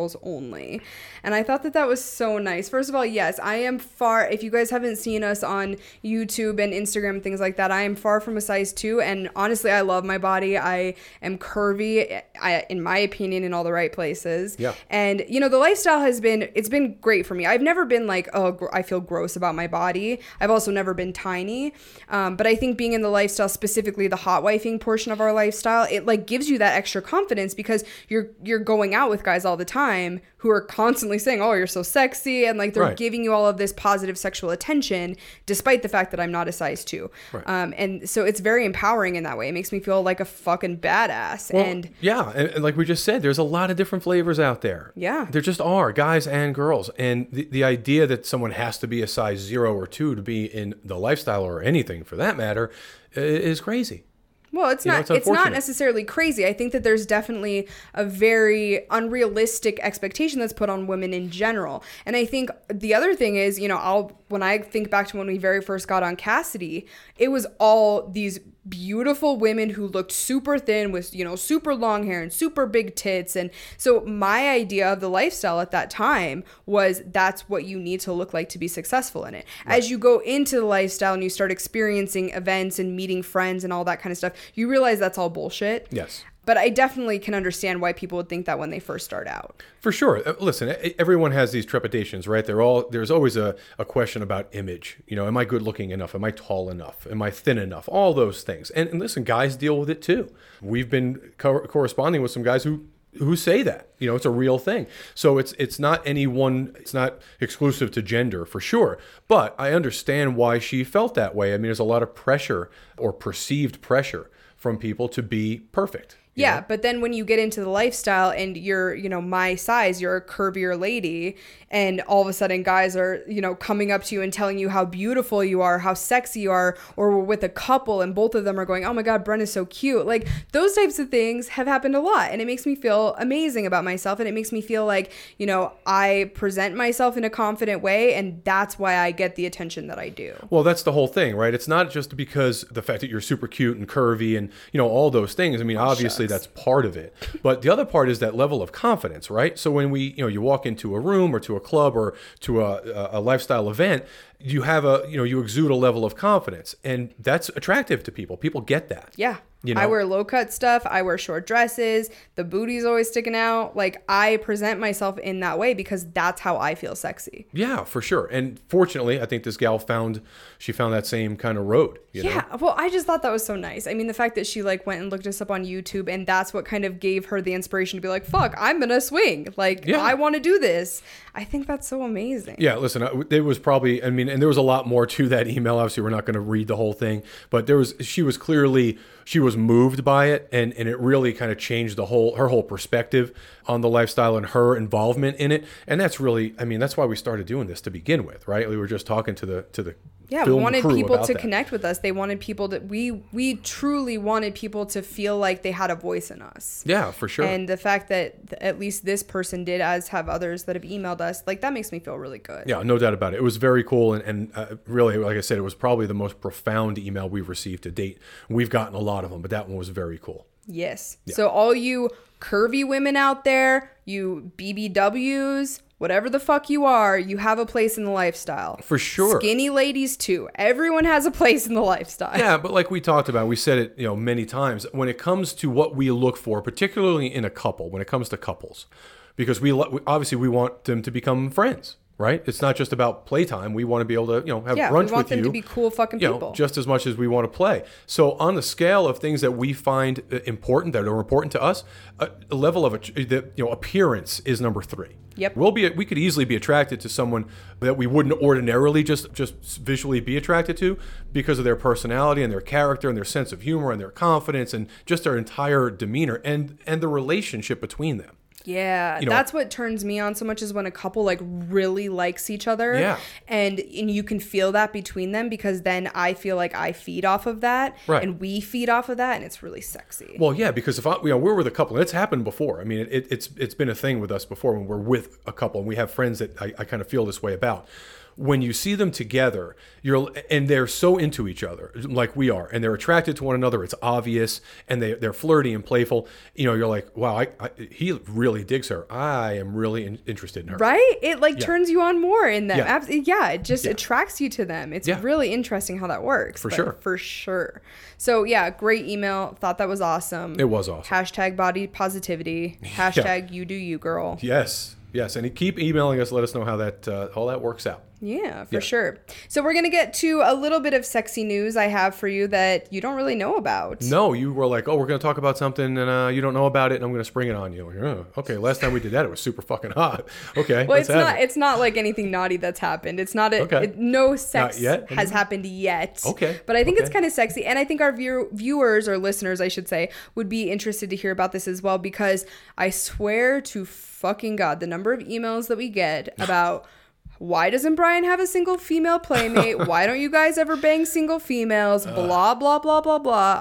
only. And I thought that that was so nice. First of all, yes, I am far, if you guys haven't seen us on YouTube and Instagram and things like that, I am far from a size 2. And honestly, I love my body. I am curvy, in my opinion, in all the right places. Yeah. And, you know, the lifestyle it's been great for me. I've never been like, oh, I feel gross about my body. I've also never been tiny. But I think being in the lifestyle, specifically the hot wifing portion of our lifestyle, it like gives you that extra confidence because you're going out with guys all the time who are constantly saying, oh, you're so sexy. And like they're giving you all of this positive sexual attention, despite the fact that I'm not a size 2. Right. And so it's very empowering in that way. It makes me feel like a fucking badass. Well, and and like we just said, there's a lot of different flavors out there. Yeah. There just are, guys and girls. And the idea that someone has to be a size 0 or 2 to be in the lifestyle or anything for that matter is crazy. Well, it's not necessarily crazy. I think that there's definitely a very unrealistic expectation that's put on women in general. And I think the other thing is, you know, when I think back to when we very first got on Kasidie, it was all these beautiful women who looked super thin with, you know, super long hair and super big tits. And so my idea of the lifestyle at that time was that's what you need to look like to be successful in it. Right. As you go into the lifestyle and you start experiencing events and meeting friends and all that kind of stuff, you realize that's all bullshit. Yes. But I definitely can understand why people would think that when they first start out. For sure. Listen, everyone has these trepidations, right? There's always a question about image. You know, am I good looking enough? Am I tall enough? Am I thin enough? All those things. And listen, guys deal with it too. We've been corresponding with some guys who say that. You know, it's a real thing. So it's not it's not exclusive to gender for sure. But I understand why she felt that way. I mean, there's a lot of pressure or perceived pressure from people to be perfect. Yeah, but then when you get into the lifestyle and you're, you know, my size, you're a curvier lady, and all of a sudden guys are, you know, coming up to you and telling you how beautiful you are, how sexy you are, or we're with a couple and both of them are going, oh my God, Brenna's so cute. Like those types of things have happened a lot, and it makes me feel amazing about myself, and it makes me feel like, you know, I present myself in a confident way, and that's why I get the attention that I do. Well, that's the whole thing, right? It's not just because the fact that you're super cute and curvy and, you know, all those things. I mean, obviously that's part of it. But the other part is that level of confidence, right? So when you walk into a room or to a club or to a lifestyle event, you have you exude a level of confidence, and that's attractive to people. People get that. Yeah. You know? I wear low cut stuff. I wear short dresses. The booty's always sticking out. Like I present myself in that way because that's how I feel sexy. Yeah, for sure. And fortunately, I think this gal found that same kind of road. You know? Well, I just thought that was so nice. I mean, the fact that she like went and looked us up on YouTube, and that's what kind of gave her the inspiration to be like, fuck, I'm gonna swing. Like, I want to do this. I think that's so amazing. Yeah, listen, it was probably, I mean, and there was a lot more to that email. Obviously, we're not going to read the whole thing, but she was moved by it, and it really kind of changed her whole perspective on the lifestyle and her involvement in it. And that's really, I mean, that's why we started doing this to begin with, right? We were just talking to the we wanted people to connect with us. They wanted people to, we truly wanted people to feel like they had a voice in us. Yeah, for sure. And the fact that at least this person did, as have others that have emailed us, like that makes me feel really good. Yeah, no doubt about it. It was very cool. And really, like I said, it was probably the most profound email we've received to date. We've gotten a lot of them, but that one was very cool. Yes. Yeah. So all you curvy women out there, you BBWs, whatever the fuck you are, you have a place in the lifestyle. For sure. Skinny ladies too. Everyone has a place in the lifestyle. Yeah, but like we talked about, we said it, many times, when it comes to what we look for, particularly in a couple, when it comes to couples, because we obviously we want them to become friends. Right? It's not just about playtime. We want to be able to, have brunch with you. We want them to be cool fucking people. Just as much as we want to play. So on the scale of things that we find important, that are important to us, a level of appearance is number 3. Yep. We could easily be attracted to someone that we wouldn't ordinarily just visually be attracted to because of their personality and their character and their sense of humor and their confidence and just their entire demeanor and the relationship between them. Yeah, that's what turns me on so much, is when a couple like really likes each other. Yeah. And you can feel that between them, because then I feel like I feed off of that. Right. And we feed off of that, and it's really sexy. Well, yeah, because if we're with a couple, and it's happened before. I mean, it's been a thing with us before when we're with a couple and we have friends that I kind of feel this way about. when you see them together, and they're so into each other, like we are, and they're attracted to one another. It's obvious, and they're flirty and playful. You're like, wow, he really digs her. I am really interested in her. Right? It turns you on more in them. Yeah. It just attracts you to them. It's really interesting how that works. For sure. So yeah, great email. Thought that was awesome. It was awesome. Hashtag body positivity. Hashtag you do you, girl. Yes. And keep emailing us. Let us know how that all that works out. Yeah, for sure. So we're going to get to a little bit of sexy news I have for you that you don't really know about. No, you were like, oh, we're going to talk about something and you don't know about it and I'm going to spring it on you. Like, oh, okay, last time we did that, it was super fucking hot. Okay, well, it's not like anything naughty that's happened. It's not no sex has happened yet. Okay. But I think it's kind of sexy. And I think our viewers or listeners, I should say, would be interested to hear about this as well, because I swear to fucking God, the number of emails that we get about why doesn't Brian have a single female playmate? Why don't you guys ever bang single females? Blah, blah, blah, blah, blah.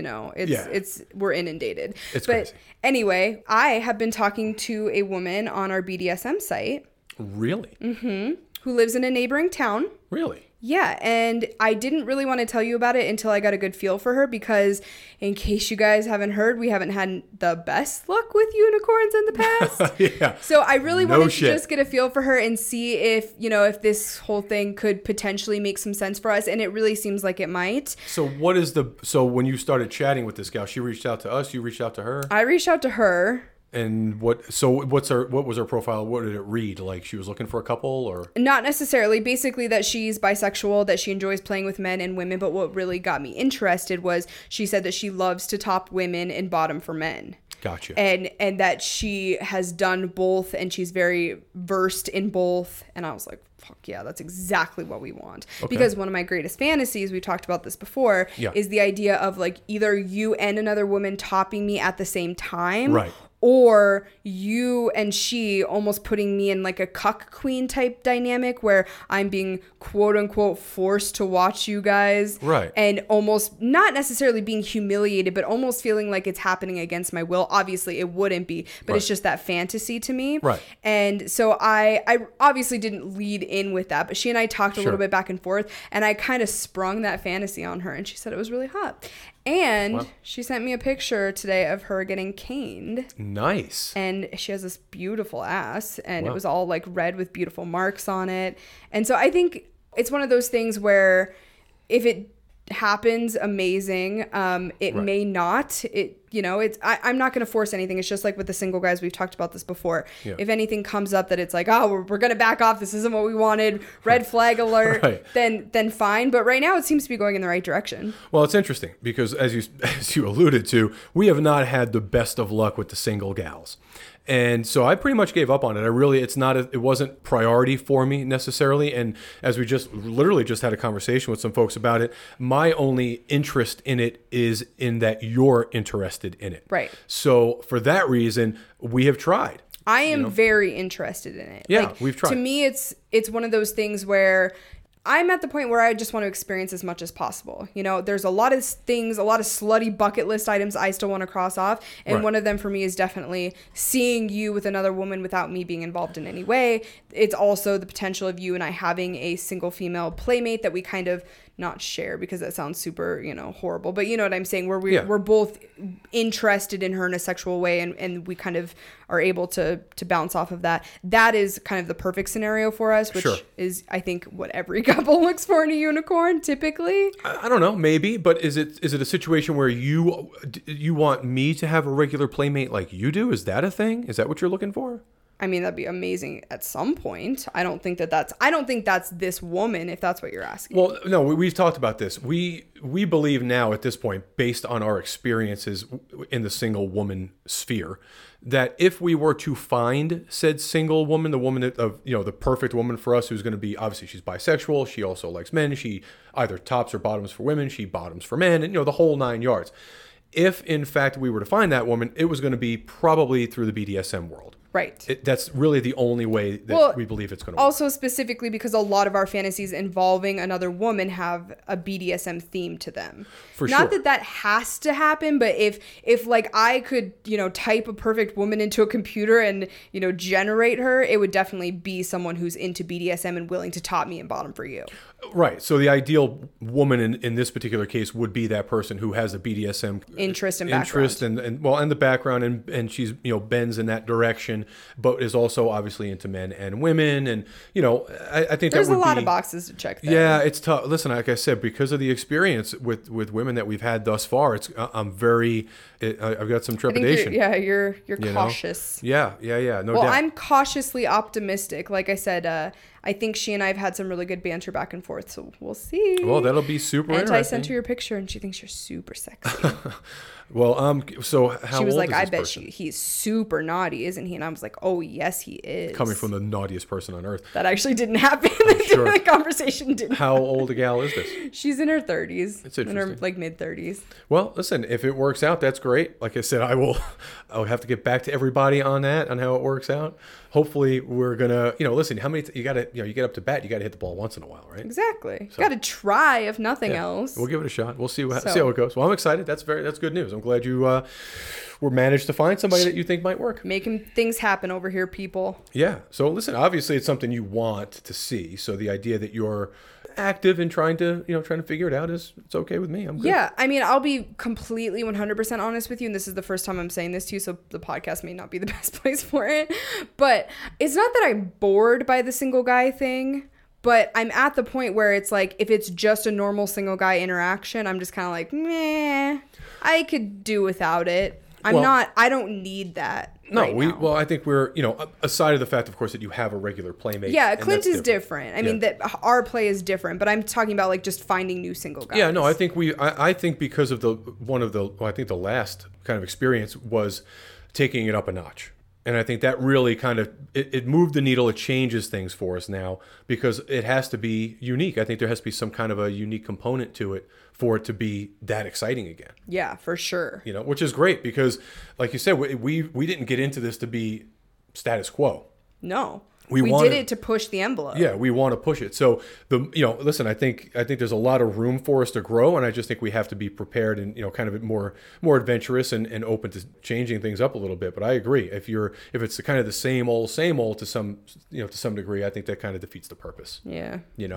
We're inundated. It's but crazy. Anyway, I have been talking to a woman on our BDSM site. Really? Mm-hmm. Who lives in a neighboring town. Really? Yeah, and I didn't really want to tell you about it until I got a good feel for her, because in case you guys haven't heard, we haven't had the best luck with unicorns in the past. Yeah. So I really wanted to just get a feel for her and see if this whole thing could potentially make some sense for us, and it really seems like it might. So so when you started chatting with this gal, she reached out to us, you reached out to her? I reached out to her. And what was her profile? What did it read? Like she was looking for a couple, or? Not necessarily. Basically that she's bisexual, that she enjoys playing with men and women. But what really got me interested was she said that she loves to top women and bottom for men. Gotcha. And that she has done both and she's very versed in both. And I was like, fuck yeah, that's exactly what we want. Okay. Because one of my greatest fantasies, we talked about this before, is the idea of like either you and another woman topping me at the same time. Right. Or you and she almost putting me in like a cuck queen type dynamic where I'm being quote unquote forced to watch you guys. Right. And almost not necessarily being humiliated, but almost feeling like it's happening against my will. Obviously it wouldn't be, but it's just that fantasy to me. Right. And so I obviously didn't lead in with that, but she and I talked a little bit back and forth, and I kind of sprung that fantasy on her, and she said it was really hot. And she sent me a picture today of her getting caned. Nice. And she has this beautiful ass, and it was all like red with beautiful marks on it. And so I think it's one of those things where if it happens, amazing. It may not. I'm not going to force anything. It's just like with the single guys, we've talked about this before. Yeah. If anything comes up that it's like, oh, we're going to back off, this isn't what we wanted, red flag alert, then fine. But right now it seems to be going in the right direction. Well, it's interesting because as you alluded to, we have not had the best of luck with the single gals. And so I pretty much gave up on it. It wasn't priority for me necessarily. And as we literally just had a conversation with some folks about it, my only interest in it is in that you're interested in it. Right. So for that reason, we have tried. I am very interested in it. Yeah, we've tried. To me, it's one of those things where I'm at the point where I just want to experience as much as possible. There's a lot of things, a lot of slutty bucket list items I still want to cross off. And one of them for me is definitely seeing you with another woman without me being involved in any way. It's also the potential of you and I having a single female playmate that we kind of not share, because that sounds super, horrible. But you know what I'm saying? Where we're both interested in her in a sexual way, and we kind of are able to bounce off of that. That is kind of the perfect scenario for us, which is, I think, what every couple looks for in a unicorn, typically. I don't know, maybe, but is it a situation where you want me to have a regular playmate like you do? Is that a thing? Is that what you're looking for? I mean, that'd be amazing at some point. I don't think that's this woman, if that's what you're asking. Well, no, we've talked about this. We believe now at this point, based on our experiences in the single woman sphere, that if we were to find said single woman, the woman the perfect woman for us, who's going to be, obviously she's bisexual, she also likes men, she either tops or bottoms for women, she bottoms for men, and the whole 9 yards. If in fact we were to find that woman, it was going to be probably through the BDSM world. Right. That's really the only way that we believe it's going to work. Also specifically because a lot of our fantasies involving another woman have a BDSM theme to them. For sure. Not that has to happen, but if like I could, type a perfect woman into a computer and, generate her, it would definitely be someone who's into BDSM and willing to top me and bottom for you. Right. So the ideal woman in this particular case would be that person who has a BDSM interest and the background and she's, bends in that direction, but is also obviously into men and women. And, I think there's a lot of boxes to check there. Yeah, it's tough. Listen, like I said, because of the experience with women that we've had thus far, I've got some trepidation. You're cautious. Yeah. No doubt. Well, I'm cautiously optimistic. Like I said, I think she and I have had some really good banter back and forth, so we'll see. Well, that'll be super interesting. I sent her your picture, and she thinks you're super sexy. Well, so how she was old like, is I this bet person? he's super naughty, isn't he? And I was like, oh, yes, he is. Coming from the naughtiest person on earth. That actually didn't happen. Sure. The conversation didn't How old a gal is this? She's in her 30s. It's interesting. In her, mid-30s. Well, listen, if it works out, that's great. Like I said, I'll have to get back to everybody on how it works out. Hopefully we're gonna, listen, how many, you gotta, you get up to bat, you gotta hit the ball once in a while, right? Exactly. So, gotta try, if nothing else. We'll give it a shot. We'll see how it goes. Well, I'm excited. That's good news. I'm glad you were managed to find somebody that you think might work. Making things happen over here, people. Yeah. So listen, obviously it's something you want to see. So the idea that you're active in trying to figure it out it's okay with me. I'm good. Yeah. I mean, I'll be completely 100% honest with you. And this is the first time I'm saying this to you. So the podcast may not be the best place for it, but it's not that I'm bored by the single guy thing. But I'm at the point where it's like, if it's just a normal single guy interaction, I'm just kind of like, meh, I could do without it. I don't need that. No, now. I think we're, aside of the fact, of course, that you have a regular playmate. Yeah, Clint is different. I mean, that our play is different, but I'm talking about like just finding new single guys. Yeah, no, I think I think because of the last kind of experience was taking it up a notch. And I think that really kind of, it moved the needle. It changes things for us now because it has to be unique. I think there has to be some kind of a unique component to it for it to be that exciting again. Yeah, for sure. Which is great because, like you said, we didn't get into this to be status quo. No. We did it to push the envelope. Yeah, we want to push it. So listen, I think there's a lot of room for us to grow, and I just think we have to be prepared and kind of more adventurous and open to changing things up a little bit. But I agree. If it's the kind of the same old to some degree, I think that kind of defeats the purpose. Yeah.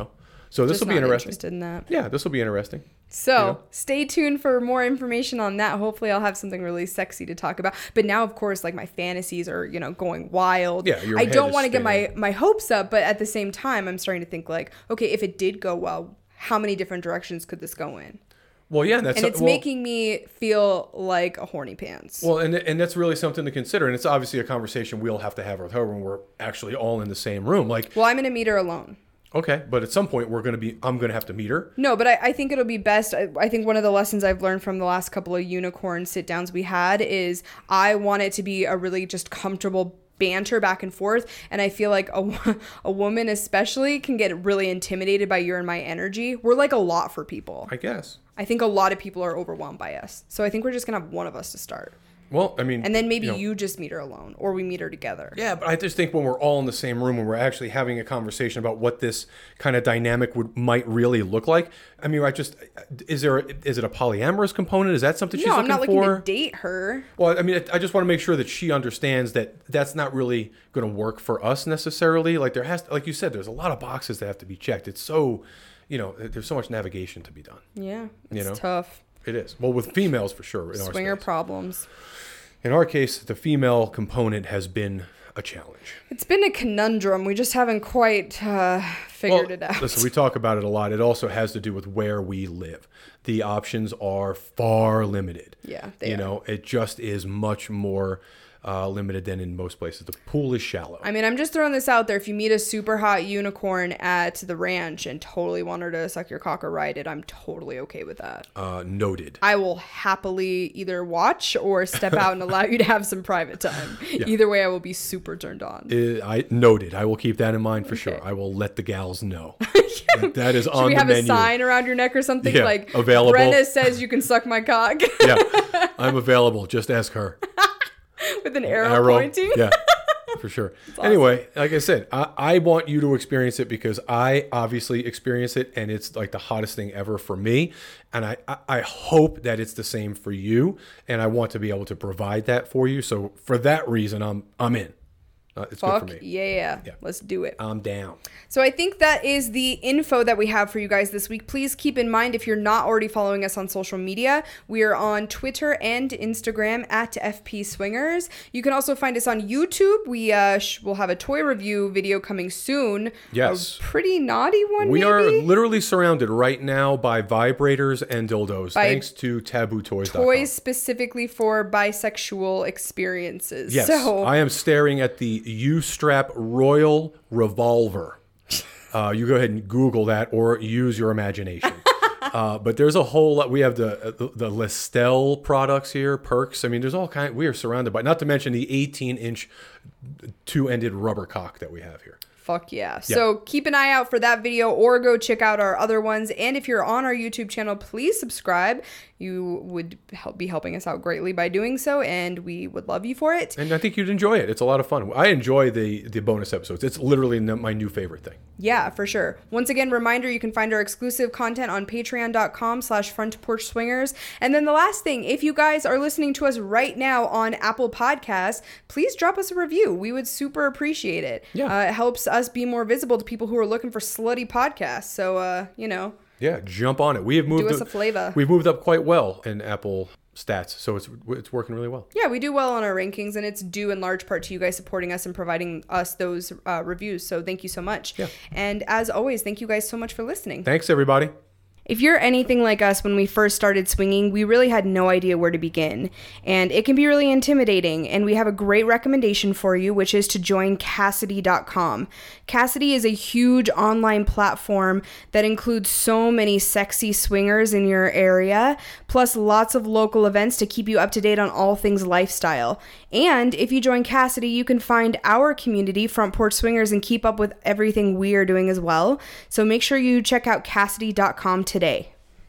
So this will be interesting. Interested in that. Yeah, this will be interesting. So stay tuned for more information on that. Hopefully I'll have something really sexy to talk about. But now, of course, like my fantasies are, going wild. Yeah, I don't want to get my hopes up, but at the same time, I'm starting to think like, okay, if it did go well, how many different directions could this go in? Well, yeah, it's making me feel like a horny pants. Well, and that's really something to consider. And it's obviously a conversation we'll have to have with her when we're actually all in the same room. Like, well, I'm going to meet her alone. Okay, but at some point I'm going to have to meet her. No, but I think it'll be best. I think one of the lessons I've learned from the last couple of unicorn sit downs we had is I want it to be a really just comfortable banter back and forth. And I feel like a woman especially can get really intimidated by your and my energy. We're like a lot for people. I guess. I think a lot of people are overwhelmed by us. So I think we're just going to have one of us to start. Well, I mean... And then maybe you just meet her alone, or we meet her together. Yeah, but I just think when we're all in the same room and we're actually having a conversation about what this kind of dynamic might really look like, I mean, is it a polyamorous component? Is that something she's looking for? No, I'm not looking to date her. Well, I mean, I just want to make sure that she understands that that's not really going to work for us necessarily. Like like you said, there's a lot of boxes that have to be checked. It's so, there's so much navigation to be done. Yeah, it's tough. It is. Well, with females, for sure. Swinger problems. In our case, the female component has been a challenge. It's been a conundrum. We just haven't quite figured it out. Listen, we talk about it a lot. It also has to do with where we live. The options are far limited. Yeah, they are. It just is much more limited than in most places. The pool is shallow. I mean, I'm just throwing this out there. If you meet a super hot unicorn at the ranch and totally want her to suck your cock or ride it, I'm totally okay with that. Noted. I will happily either watch or step out and allow you to have some private time. Yeah. Either way, I will be super turned on. Noted. I will keep that in mind for sure. I will let the gals know. That is on the menu. Should we have a sign around your neck or something? Yeah, like, available. Brenna says you can suck my cock. Yeah, I'm available. Just ask her. With an arrow pointing? Yeah. For sure. Anyway, like I said, I want you to experience it because I obviously experience it, and it's like the hottest thing ever for me. And I hope that it's the same for you, and I want to be able to provide that for you. So for that reason, I'm in. It's good for me. Yeah. Let's do it. I'm down. So I think that is the info that we have for you guys this week. Please keep in mind, if you're not already following us on social media, we are on Twitter and Instagram at FP Swingers. You can also find us on YouTube. We will have a toy review video coming soon. Yes. A pretty naughty one, We maybe? are literally surrounded right now by vibrators and dildos, thanks to TabooToys.com. Toys specifically for bisexual experiences. Yes, So I am staring at the U-Strap Royal Revolver. You go ahead and Google that or use your imagination. But there's a whole lot. We have the Listel products here, Perks. I mean, there's all kind. We are surrounded by, not to mention the 18-inch two-ended rubber cock that we have here. fuck yeah. So keep an eye out for that video or go check out our other ones. And if you're on our YouTube channel, please subscribe. You would be helping us out greatly by doing so, and we would love you for it. And I think you'd enjoy it. It's a lot of fun. I enjoy the bonus episodes. It's literally my new favorite thing. Yeah, for sure. Once again, reminder, you can find our exclusive content on patreon.com/frontporchswingers. And then the last thing, if you guys are listening to us right now on Apple Podcasts, please drop us a review. We would super appreciate it. Yeah. It helps us be more visible to people who are looking for slutty podcasts. So, Yeah, jump on it. We have moved. Do us a flavor. We've moved up quite well in Apple stats, so it's working really well. Yeah, we do well on our rankings, and it's due in large part to you guys supporting us and providing us those reviews. So thank you so much. Yeah. And as always, thank you guys so much for listening. Thanks, everybody. If you're anything like us, when we first started swinging, we really had no idea where to begin. And it can be really intimidating. And we have a great recommendation for you, which is to join Kasidie.com. Kasidie is a huge online platform that includes so many sexy swingers in your area, plus lots of local events to keep you up to date on all things lifestyle. And if you join Kasidie, you can find our community, Front Porch Swingers, and keep up with everything we are doing as well. So make sure you check out Kasidie.com today.